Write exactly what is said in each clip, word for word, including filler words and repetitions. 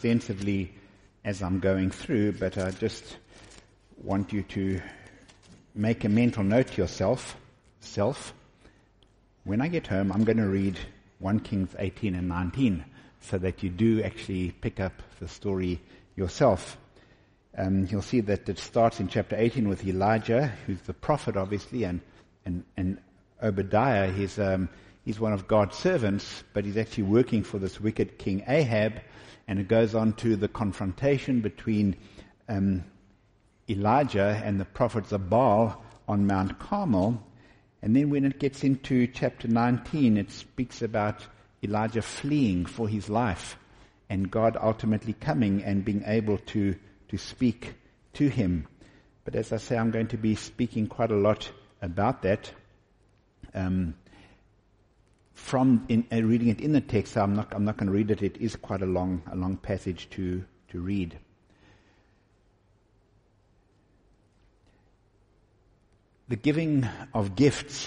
extensively as I'm going through, but I just want you to make a mental note to yourself, self. When I get home, I'm going to read First Kings eighteen and nineteen, so that you do actually pick up the story yourself. Um, you'll see that it starts in chapter eighteen with Elijah, who's the prophet, obviously, and and, and Obadiah. He's um, he's one of God's servants, but he's actually working for this wicked King Ahab. And it goes on to the confrontation between um, Elijah and the prophets of Baal on Mount Carmel. And then when it gets into chapter nineteen, it speaks about Elijah fleeing for his life and God ultimately coming and being able to, to speak to him. But as I say, I'm going to be speaking quite a lot about that. Um, from in, uh, reading it in the text, I'm not, I'm not going to read it. It is quite a long, a long passage to, to read. The giving of gifts.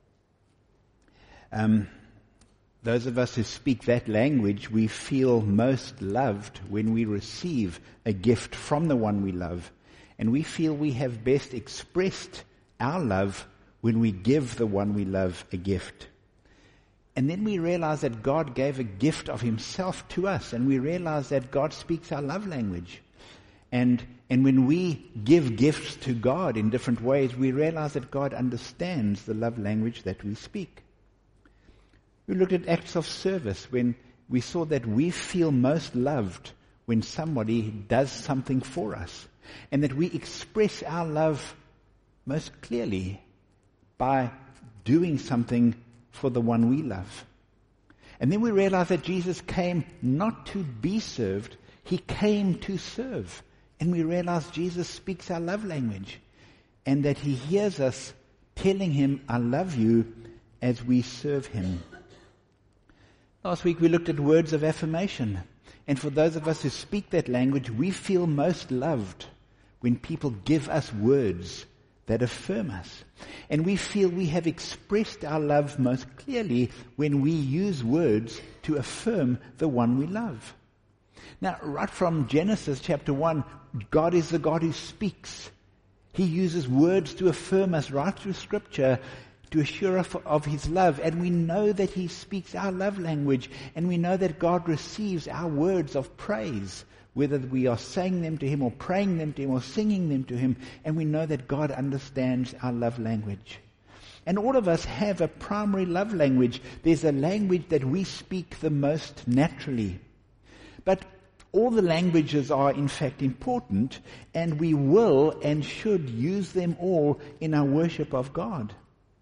Um, those of us who speak that language, we feel most loved when we receive a gift from the one we love. And we feel we have best expressed our love when we give the one we love a gift. And then we realize that God gave a gift of himself to us, and we realize that God speaks our love language. And and when we give gifts to God in different ways, we realize that God understands the love language that we speak. We looked at acts of service when we saw that we feel most loved when somebody does something for us, and that we express our love most clearly by doing something for the one we love. And then we realize that Jesus came not to be served, he came to serve. And we realize Jesus speaks our love language, and that he hears us telling him, I love you, as we serve him. Last week we looked at words of affirmation. And for those of us who speak that language, we feel most loved when people give us words that affirm us. And we feel we have expressed our love most clearly when we use words to affirm the one we love. Now, right from Genesis chapter one, God is the God who speaks. He uses words to affirm us right through Scripture to assure us of his love. And we know that he speaks our love language. And we know that God receives our words of praise, whether we are saying them to him or praying them to him or singing them to him. And we know that God understands our love language. And all of us have a primary love language. There's a language that we speak the most naturally. But all the languages are in fact important, and we will and should use them all in our worship of God.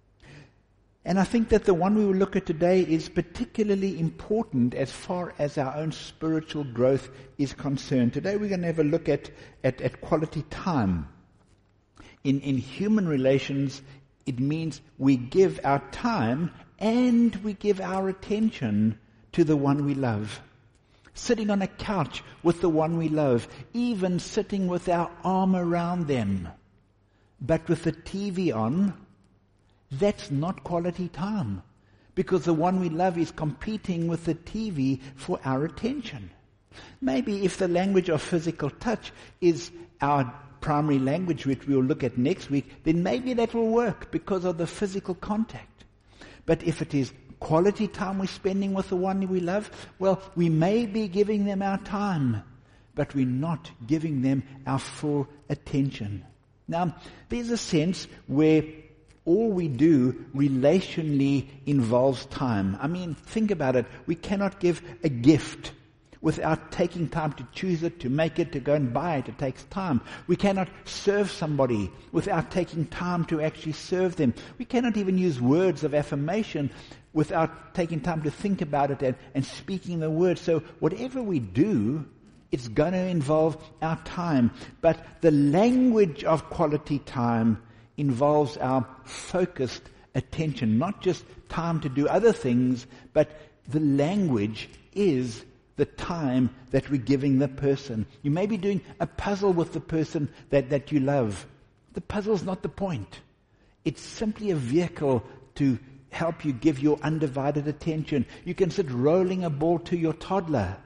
And I think that the one we will look at today is particularly important as far as our own spiritual growth is concerned. Today we're going to have a look at, at, at quality time. In, in human relations, it means we give our time and we give our attention to the one we love. Sitting on a couch with the one we love, even sitting with our arm around them, but with the T V on, that's not quality time, because the one we love is competing with the T V for our attention. Maybe if the language of physical touch is our primary language, which we'll look at next week, then maybe that will work because of the physical contact. But if it is quality time we're spending with the one we love, well, we may be giving them our time, but we're not giving them our full attention. Now, there's a sense where all we do relationally involves time. I mean, think about it. We cannot give a gift without taking time to choose it, to make it, to go and buy it. It takes time. We cannot serve somebody without taking time to actually serve them. We cannot even use words of affirmation without taking time to think about it and, and speaking the words. So whatever we do, it's going to involve our time. But the language of quality time involves our focused attention, not just time to do other things, but the language is the time that we're giving the person. You may be doing a puzzle with the person that, that you love. The puzzle's not the point. It's simply a vehicle to help you give your undivided attention. You can sit rolling a ball to your toddler.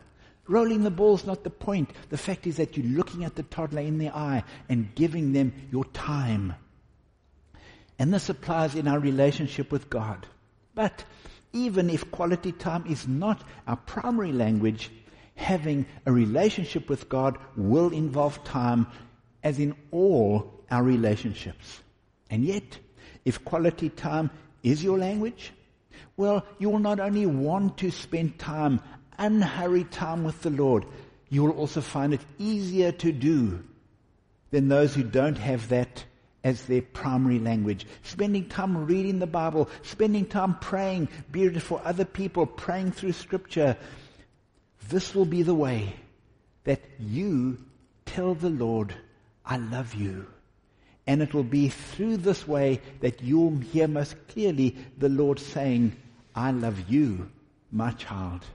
Rolling the ball's not the point. The fact is that you're looking at the toddler in the eye and giving them your time. And this applies in our relationship with God. But even if quality time is not our primary language, having a relationship with God will involve time, as in all our relationships. And yet, if quality time is your language, well, you will not only want to spend time, unhurried time with the Lord, you will also find it easier to do than those who don't have that as their primary language. Spending time reading the Bible, spending time praying, be it for other people, praying through Scripture. This will be the way that you tell the Lord, I love you. And it will be through this way that you'll hear most clearly the Lord saying, I love you, my child.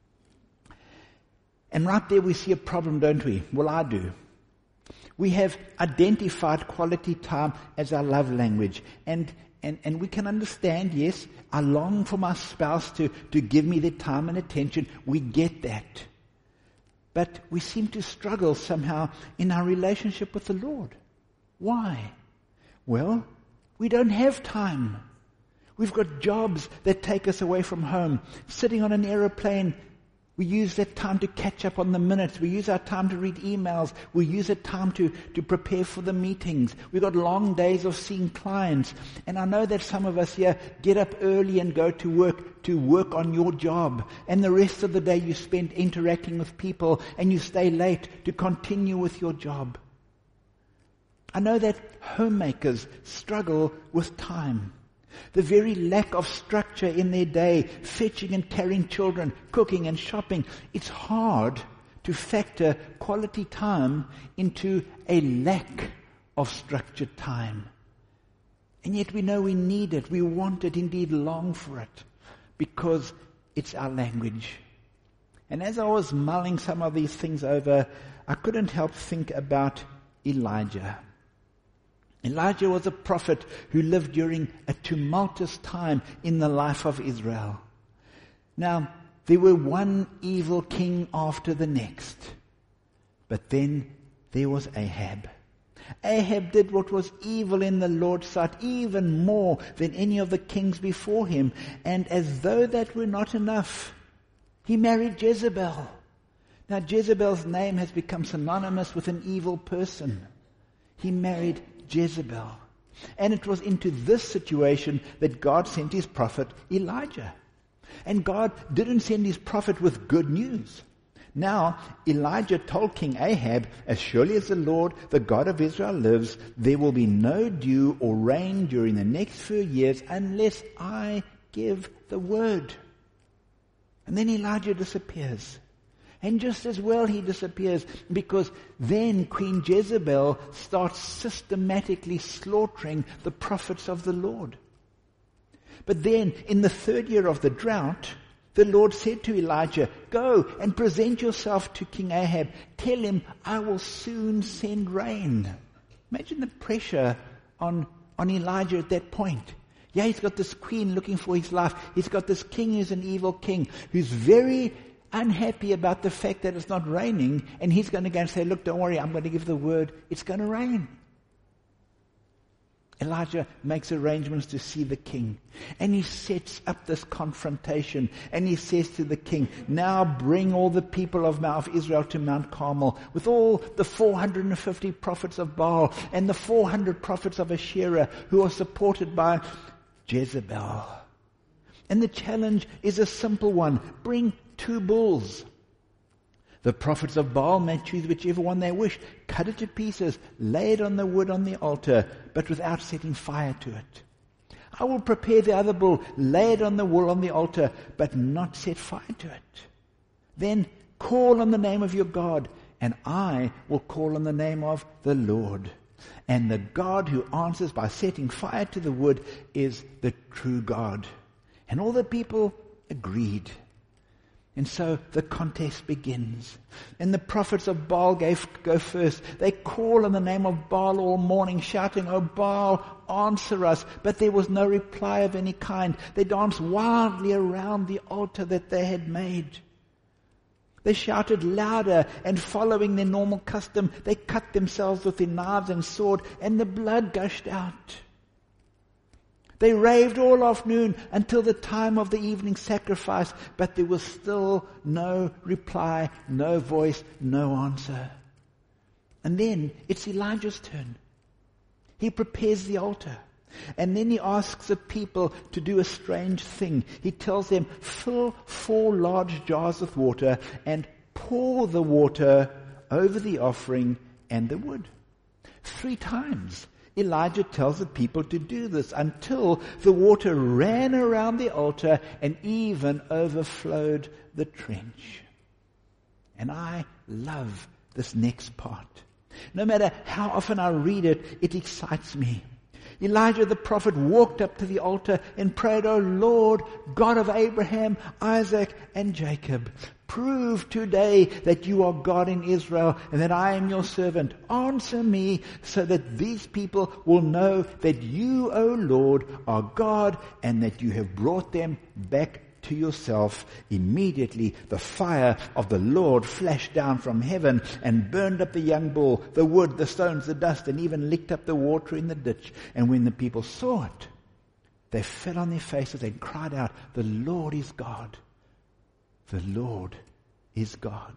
And right there we see a problem, don't we? Well, I do. We have identified quality time as our love language. And, and, and we can understand, yes, I long for my spouse to, to give me their time and attention. We get that. But we seem to struggle somehow in our relationship with the Lord. Why? Well, we don't have time. We've got jobs that take us away from home. Sitting on an aeroplane, we use that time to catch up on the minutes. We use our time to read emails. We use that time to, to prepare for the meetings. We've got long days of seeing clients. And I know that some of us here get up early and go to work to work on your job. And the rest of the day you spend interacting with people and you stay late to continue with your job. I know that homemakers struggle with time. The very lack of structure in their day, fetching and carrying children, cooking and shopping. It's hard to factor quality time into a lack of structured time. And yet we know we need it. We want it, indeed long for it, because it's our language. And as I was mulling some of these things over, I couldn't help think about Elijah. Elijah was a prophet who lived during a tumultuous time in the life of Israel. Now, there were one evil king after the next. But then there was Ahab. Ahab did what was evil in the Lord's sight, even more than any of the kings before him. And as though that were not enough, he married Jezebel. Now, Jezebel's name has become synonymous with an evil person. He married Jezebel. And it was into this situation that God sent his prophet Elijah. And God didn't send his prophet with good news. Now, Elijah told King Ahab, as surely as the Lord, the God of Israel lives, there will be no dew or rain during the next few years unless I give the word. And then Elijah disappears. And just as well he disappears, because then Queen Jezebel starts systematically slaughtering the prophets of the Lord. But then, in the third year of the drought, the Lord said to Elijah, go and present yourself to King Ahab. Tell him, I will soon send rain. Imagine the pressure on, on Elijah at that point. Yeah, he's got this queen looking for his life. He's got this king who's an evil king, who's very unhappy about the fact that it's not raining, and he's going to go and say, look, don't worry, I'm going to give the word, it's going to rain. Elijah makes arrangements to see the king, and he sets up this confrontation, and he says to the king, now bring all the people of Mount Israel to Mount Carmel, with all the four hundred fifty prophets of Baal, and the four hundred prophets of Asherah, who are supported by Jezebel. And the challenge is a simple one. Bring two bulls. The prophets of Baal may choose whichever one they wish. Cut it to pieces. Lay it on the wood on the altar, but without setting fire to it. I will prepare the other bull. Lay it on the wood on the altar, but not set fire to it. Then call on the name of your God, and I will call on the name of the Lord. And the God who answers by setting fire to the wood is the true God. And all the people agreed. And so the contest begins. And the prophets of Baal gave, go first. They call on the name of Baal all morning, shouting, "O Baal, answer us." But there was no reply of any kind. They danced wildly around the altar that they had made. They shouted louder, and following their normal custom, they cut themselves with their knives and sword, and the blood gushed out. They raved all afternoon until the time of the evening sacrifice, but there was still no reply, no voice, no answer. And then it's Elijah's turn. He prepares the altar. And then he asks the people to do a strange thing. He tells them, fill four large jars with water and pour the water over the offering and the wood. Three times Elijah tells the people to do this until the water ran around the altar and even overflowed the trench. And I love this next part. No matter how often I read it, it excites me. Elijah the prophet walked up to the altar and prayed, "O Lord, God of Abraham, Isaac, and Jacob, prove today that you are God in Israel and that I am your servant. Answer me so that these people will know that you, O Lord, are God and that you have brought them back to yourself." Immediately the fire of the Lord flashed down from heaven and burned up the young bull, the wood, the stones, the dust, and even licked up the water in the ditch. And when the people saw it, they fell on their faces and cried out, "The Lord is God. The Lord is God."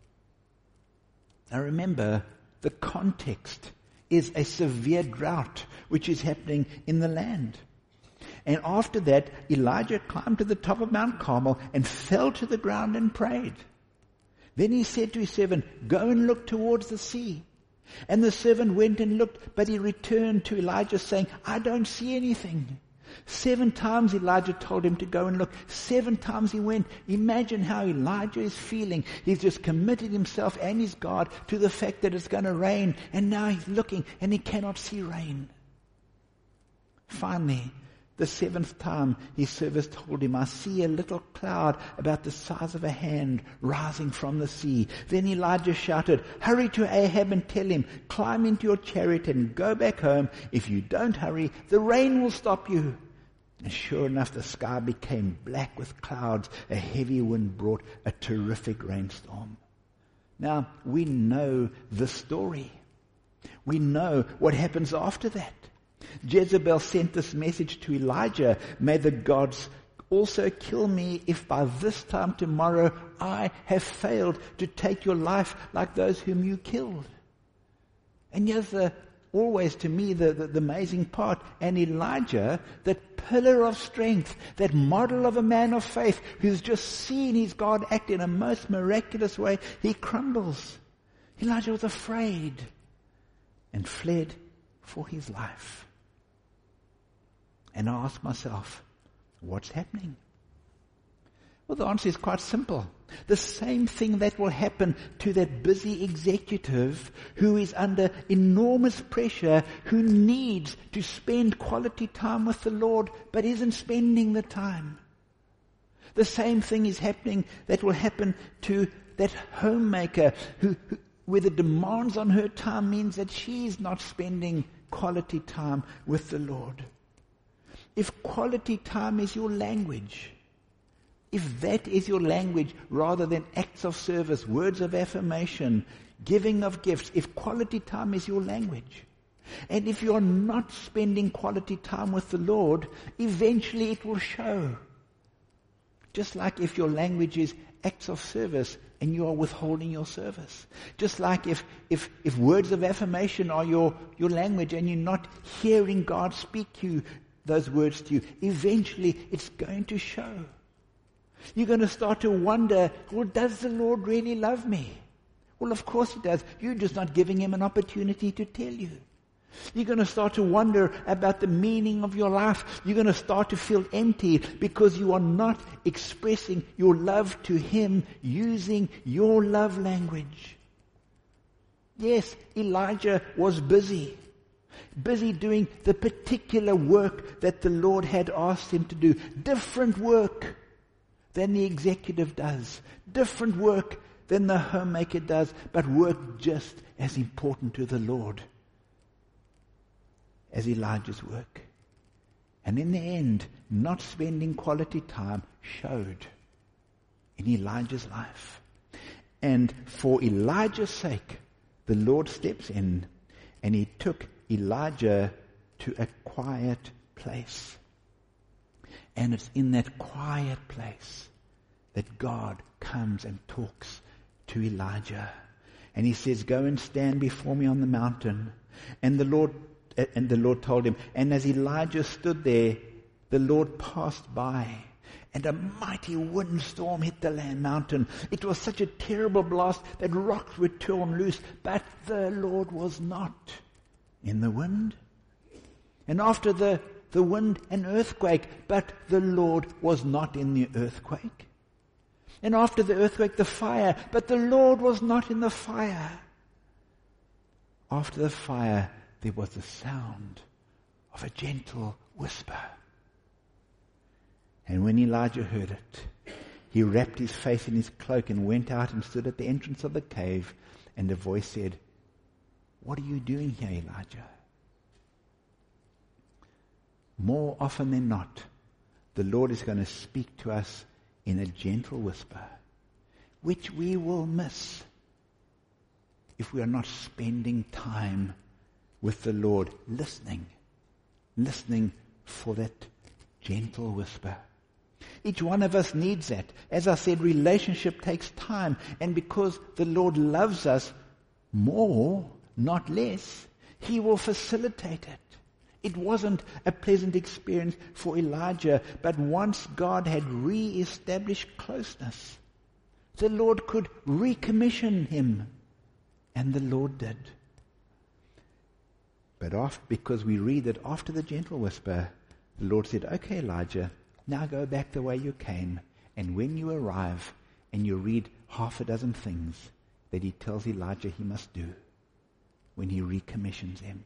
Now remember, the context is a severe drought which is happening in the land. And after that, Elijah climbed to the top of Mount Carmel and fell to the ground and prayed. Then he said to his servant, "Go and look towards the sea." And the servant went and looked, but he returned to Elijah saying, "I don't see anything." Seven times Elijah told him to go and look. Seven times he went. Imagine how Elijah is feeling. He's just committed himself and his God to the fact that it's going to rain. And now he's looking and he cannot see rain. Finally, the seventh time his servants told him, "I see a little cloud about the size of a hand rising from the sea." Then Elijah shouted, "Hurry to Ahab and tell him, climb into your chariot and go back home. If you don't hurry, the rain will stop you." And sure enough, the sky became black with clouds. A heavy wind brought a terrific rainstorm. Now, we know the story. We know what happens after that. Jezebel sent this message to Elijah, "May the gods also kill me if by this time tomorrow I have failed to take your life like those whom you killed." And here's the, always to me the, the, the amazing part. And Elijah, that pillar of strength, that model of a man of faith who's just seen his God act in a most miraculous way, he crumbles. Elijah was afraid and fled for his life. And I ask myself, what's happening? Well, the answer is quite simple. The same thing that will happen to that busy executive who is under enormous pressure, who needs to spend quality time with the Lord, but isn't spending the time. The same thing is happening that will happen to that homemaker who, who where the demands on her time means that she's not spending quality time with the Lord. If quality time is your language, if that is your language rather than acts of service, words of affirmation, giving of gifts, if quality time is your language, and if you're not spending quality time with the Lord, eventually it will show. Just like if your language is acts of service and you are withholding your service. Just like if, if, if words of affirmation are your, your language and you're not hearing God speak you those words to you, eventually it's going to show. You're going to start to wonder, well, does the Lord really love me? Well, of course he does. You're just not giving him an opportunity to tell you. You're going to start to wonder about the meaning of your life. You're going to start to feel empty because you are not expressing your love to him using your love language. Yes, Elijah was busy. Busy doing the particular work that the Lord had asked him to do. Different work than the executive does. Different work than the homemaker does, but work just as important to the Lord as Elijah's work. And in the end, not spending quality time showed in Elijah's life. And for Elijah's sake, the Lord steps in and he took Elijah to a quiet place. And it's in that quiet place that God comes and talks to Elijah. And he says, go and stand before me on the mountain. And the Lord, and the Lord told him, and as Elijah stood there, the Lord passed by, and a mighty windstorm hit the land mountain. It was such a terrible blast that rocks were torn loose, but the Lord was not in the wind. And after the, the wind, an earthquake, but the Lord was not in the earthquake. And after the earthquake, the fire, but the Lord was not in the fire. After the fire, there was the sound of a gentle whisper. And when Elijah heard it, he wrapped his face in his cloak and went out and stood at the entrance of the cave. And a voice said, what are you doing here, Elijah? More often than not, the Lord is going to speak to us in a gentle whisper, which we will miss if we are not spending time with the Lord, listening, listening for that gentle whisper. Each one of us needs that. As I said, relationship takes time, and because the Lord loves us more, not less, He will facilitate it. It wasn't a pleasant experience for Elijah, but once God had re-established closeness, the Lord could recommission him, and the Lord did. But after, because we read that after the gentle whisper, the Lord said, okay, Elijah, now go back the way you came, and when you arrive and you read half a dozen things that he tells Elijah he must do when he recommissions him.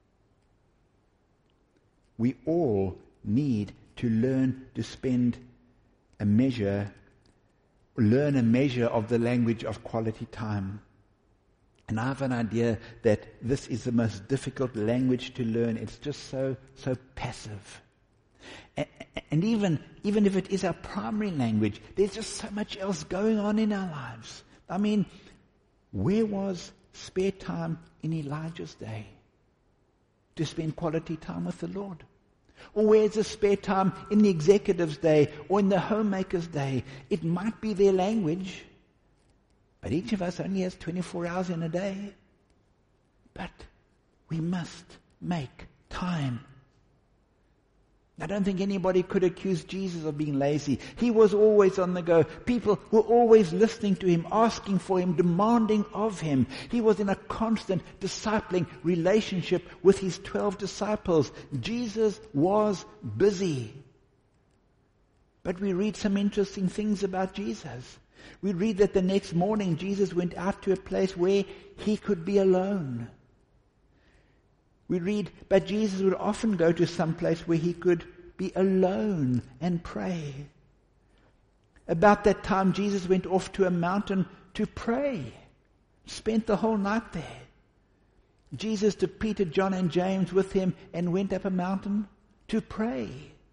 We all need to learn to spend a measure, learn a measure of the language of quality time. And I have an idea that this is the most difficult language to learn. It's just so, so passive. And, and even, even if it is our primary language, there's just so much else going on in our lives. I mean, where was spare time in Elijah's day to spend quality time with the Lord? Or where's the spare time in the executive's day or in the homemaker's day? It might be their language, but each of us only has twenty-four hours in a day. But we must make time. I don't think anybody could accuse Jesus of being lazy. He was always on the go. People were always listening to him, asking for him, demanding of him. He was in a constant discipling relationship with his twelve disciples. Jesus was busy. But we read some interesting things about Jesus. We read that the next morning Jesus went out to a place where he could be alone. We read, but Jesus would often go to some place where he could be alone and pray. About that time, Jesus went off to a mountain to pray. Spent the whole night there. Jesus took Peter, John, and James with him and went up a mountain to pray.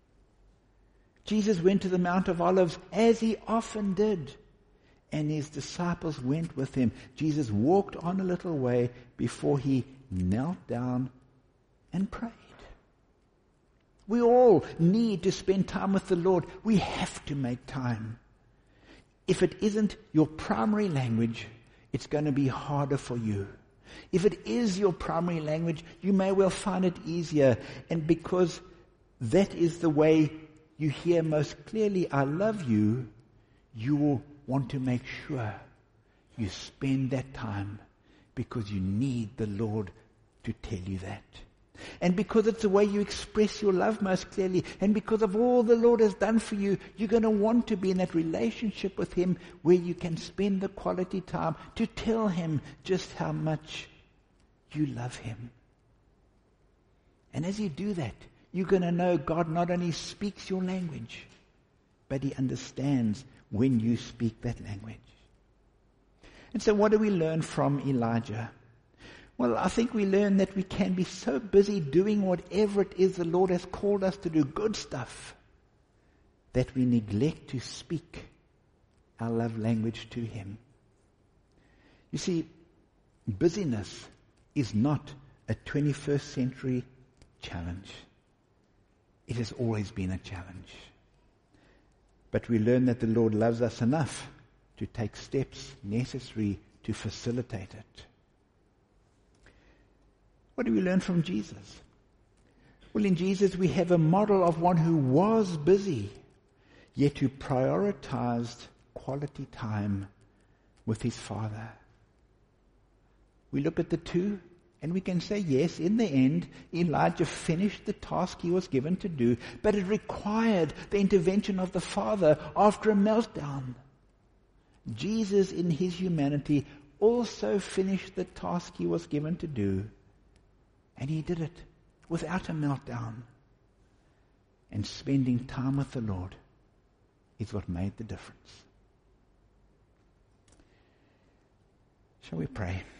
Jesus went to the Mount of Olives, as he often did, and his disciples went with him. Jesus walked on a little way before he knelt down and prayed. We all need to spend time with the Lord. We have to make time. If it isn't your primary language, it's going to be harder for you. If it is your primary language, you may well find it easier. And because that is the way you hear most clearly, I love you, you will want to make sure you spend that time because you need the Lord to tell you that. And because it's the way you express your love most clearly, and because of all the Lord has done for you, you're going to want to be in that relationship with him where you can spend the quality time to tell him just how much you love him. And as you do that, you're going to know God not only speaks your language, but he understands when you speak that language. And so what do we learn from Elijah? Well, I think we learn that we can be so busy doing whatever it is the Lord has called us to do, good stuff, that we neglect to speak our love language to him. You see, busyness is not a twenty-first century challenge. It has always been a challenge. But we learn that the Lord loves us enough to take steps necessary to facilitate it. What do we learn from Jesus? Well, in Jesus we have a model of one who was busy, yet who prioritized quality time with his Father. We look at the two, and we can say, yes, in the end, Elijah finished the task he was given to do, but it required the intervention of the Father after a meltdown. Jesus, in his humanity, also finished the task he was given to do, and he did it without a meltdown. And spending time with the Lord is what made the difference. Shall we pray?